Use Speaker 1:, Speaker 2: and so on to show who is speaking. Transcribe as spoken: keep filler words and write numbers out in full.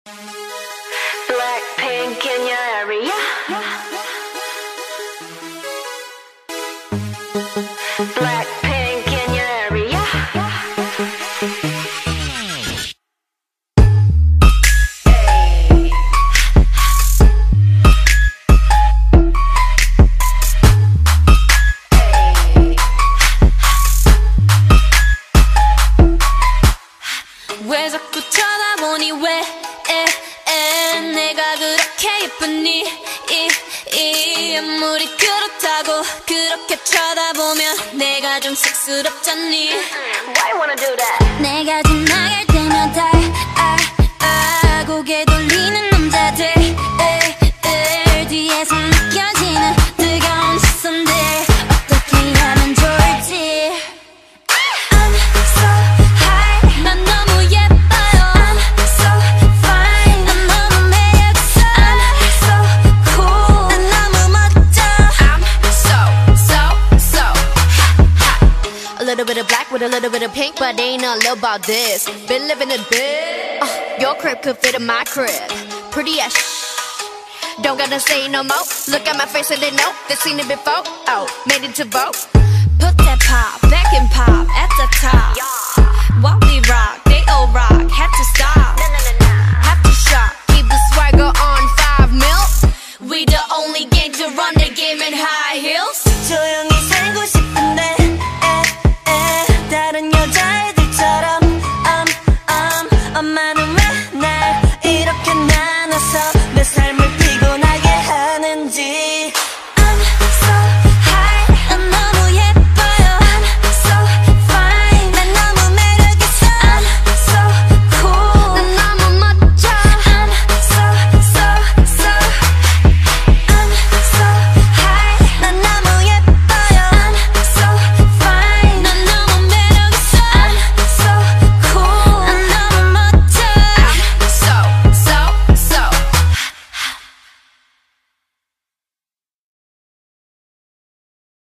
Speaker 1: Blackpink in your area. Blackpink in your area. Hey.
Speaker 2: 왜 자꾸 쳐다보니 왜 에, 에, 내가 그렇게 예쁘니 이, 이 아무리 그렇다고 그렇게 쳐다보면 내가 좀 쑥스럽잖니.
Speaker 1: Why you wanna do that?
Speaker 2: 내가 지나갈 때마다 아, 아, 고개 돌리는 남자들 에, 에, 뒤에서 느껴지는 뜨거운 시선들 어떻게 하면 좋을지. I'm so high 난 너무 예뻐요. I'm so fine 난 너무 매력있어. I'm so cool 난 너무 멋져. I'm so so so hot hot. A little bit of black with a little bit of pink, but ain't all about this. Been living a bit. Uh, your crib could fit in my crib. Pretty as sh. Don't gotta say no more. Look at my face and they know they've seen it before. Oh, made it to vote. Put that pop back and pop at the top. While we rock, they all rock. Had to stop.